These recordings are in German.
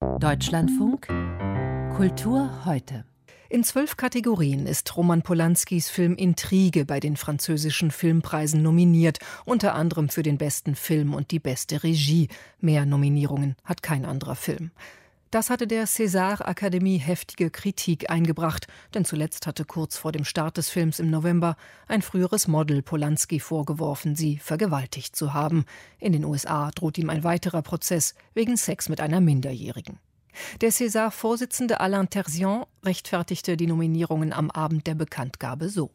Deutschlandfunk Kultur heute. In 12 Kategorien ist Roman Polanskis Film Intrige bei den französischen Filmpreisen nominiert, unter anderem für den besten Film und die beste Regie. Mehr Nominierungen hat kein anderer Film. Das hatte der César-Akademie heftige Kritik eingebracht, denn zuletzt hatte kurz vor dem Start des Films im November ein früheres Model Polanski vorgeworfen, sie vergewaltigt zu haben. In den USA droht ihm ein weiterer Prozess wegen Sex mit einer Minderjährigen. Der César-Vorsitzende Alain Terzian rechtfertigte die Nominierungen am Abend der Bekanntgabe so.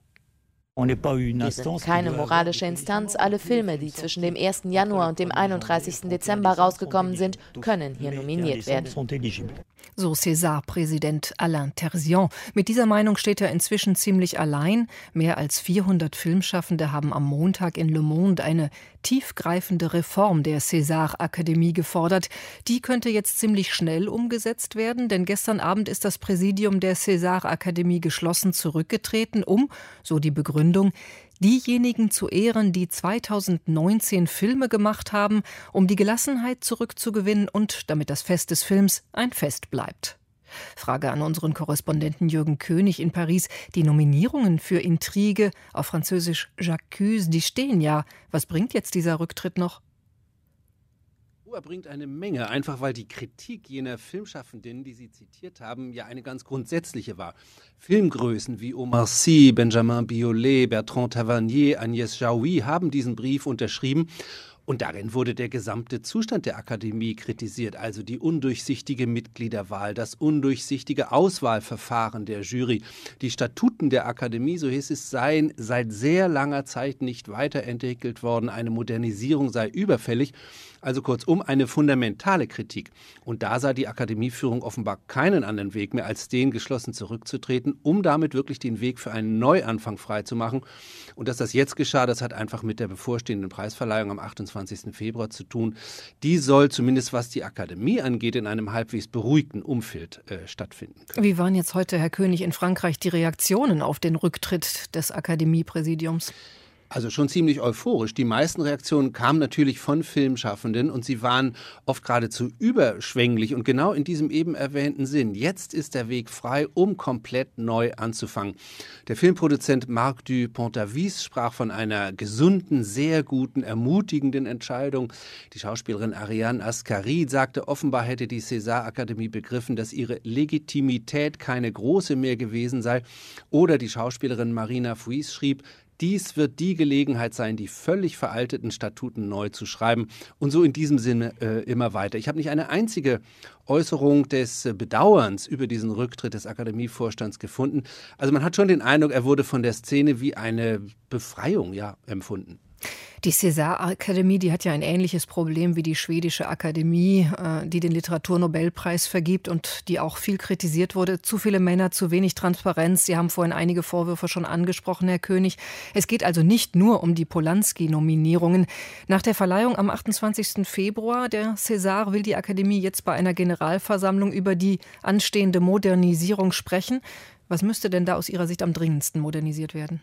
Wir sind keine moralische Instanz. Alle Filme, die zwischen dem 1. Januar und dem 31. Dezember rausgekommen sind, können hier nominiert werden. So César-Präsident Alain Terzian. Mit dieser Meinung steht er inzwischen ziemlich allein. Mehr als 400 Filmschaffende haben am Montag in Le Monde eine tiefgreifende Reform der César-Akademie gefordert. Die könnte jetzt ziemlich schnell umgesetzt werden, denn gestern Abend ist das Präsidium der César-Akademie geschlossen zurückgetreten, um, so die Begründung, diejenigen zu ehren, die 2019 Filme gemacht haben, um die Gelassenheit zurückzugewinnen und damit das Fest des Films ein Fest bleibt. Frage an unseren Korrespondenten Jürgen König in Paris. Die Nominierungen für Intrige, auf Französisch J'accuse, die stehen ja. Was bringt jetzt dieser Rücktritt noch? Er bringt eine Menge, einfach weil die Kritik jener Filmschaffenden, die Sie zitiert haben, ja eine ganz grundsätzliche war. Filmgrößen wie Omar Sy, Benjamin Biolay, Bertrand Tavernier, Agnès Jaoui haben diesen Brief unterschrieben. Und darin wurde der gesamte Zustand der Akademie kritisiert, also die undurchsichtige Mitgliederwahl, das undurchsichtige Auswahlverfahren der Jury. Die Statuten der Akademie, so hieß es, seien seit sehr langer Zeit nicht weiterentwickelt worden, eine Modernisierung sei überfällig. Also kurzum eine fundamentale Kritik. Und da sah die Akademieführung offenbar keinen anderen Weg mehr, als den geschlossen zurückzutreten, um damit wirklich den Weg für einen Neuanfang freizumachen. Und dass das jetzt geschah, das hat einfach mit der bevorstehenden Preisverleihung am 28. Februar zu tun. Die soll zumindest, was die Akademie angeht, in einem halbwegs beruhigten Umfeld stattfinden können. Wie waren jetzt heute, Herr König, in Frankreich die Reaktionen auf den Rücktritt des Akademiepräsidiums? Also schon ziemlich euphorisch. Die meisten Reaktionen kamen natürlich von Filmschaffenden und sie waren oft geradezu überschwänglich und genau in diesem eben erwähnten Sinn. Jetzt ist der Weg frei, um komplett neu anzufangen. Der Filmproduzent Marc Dupont-Avis sprach von einer gesunden, sehr guten, ermutigenden Entscheidung. Die Schauspielerin Ariane Ascari sagte, offenbar hätte die César-Akademie begriffen, dass ihre Legitimität keine große mehr gewesen sei. Oder die Schauspielerin Marina Fuis schrieb, dies wird die Gelegenheit sein, die völlig veralteten Statuten neu zu schreiben und so in diesem Sinne immer weiter. Ich habe nicht eine einzige Äußerung des Bedauerns über diesen Rücktritt des Akademievorstands gefunden. Also man hat schon den Eindruck, er wurde von der Szene wie eine Befreiung empfunden. Die César-Akademie, die hat ja ein ähnliches Problem wie die schwedische Akademie, die den Literaturnobelpreis vergibt und die auch viel kritisiert wurde. Zu viele Männer, zu wenig Transparenz. Sie haben vorhin einige Vorwürfe schon angesprochen, Herr König. Es geht also nicht nur um die Polanski-Nominierungen. Nach der Verleihung am 28. Februar der César will die Akademie jetzt bei einer Generalversammlung über die anstehende Modernisierung sprechen. Was müsste denn da aus Ihrer Sicht am dringendsten modernisiert werden?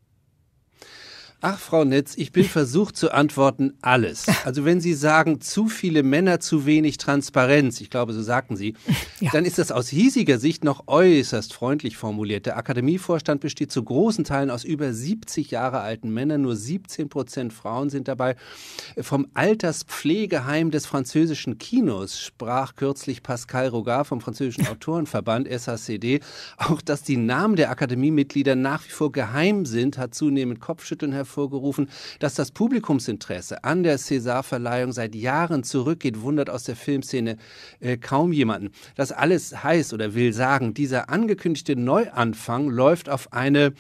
Ach, Frau Netz, ich bin versucht zu antworten, alles. Also wenn Sie sagen, zu viele Männer, zu wenig Transparenz, ich glaube, so sagten Sie, ja, dann ist das aus hiesiger Sicht noch äußerst freundlich formuliert. Der Akademievorstand besteht zu großen Teilen aus über 70 Jahre alten Männern, nur 17% Frauen sind dabei. Vom Alterspflegeheim des französischen Kinos sprach kürzlich Pascal Rogard vom französischen Autorenverband SACD. Auch dass die Namen der Akademiemitglieder nach wie vor geheim sind, hat zunehmend Kopfschütteln hervorgerufen. Dass das Publikumsinteresse an der César-Verleihung seit Jahren zurückgeht, wundert aus der Filmszene kaum jemanden. Das alles heißt oder will sagen, dieser angekündigte Neuanfang läuft auf eine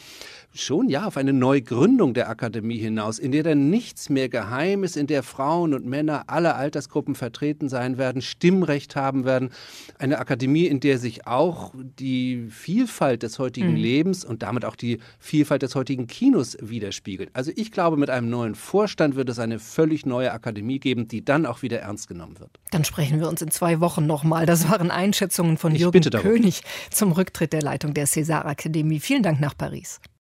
Neugründung der Akademie hinaus, in der dann nichts mehr geheim ist, in der Frauen und Männer aller Altersgruppen vertreten sein werden, Stimmrecht haben werden. Eine Akademie, in der sich auch die Vielfalt des heutigen Lebens und damit auch die Vielfalt des heutigen Kinos widerspiegelt. Also ich glaube, mit einem neuen Vorstand wird es eine völlig neue Akademie geben, die dann auch wieder ernst genommen wird. Dann sprechen wir uns in 2 Wochen nochmal. Das waren Einschätzungen von Jürgen König zum Rücktritt der Leitung der César-Akademie. Vielen Dank nach Paris.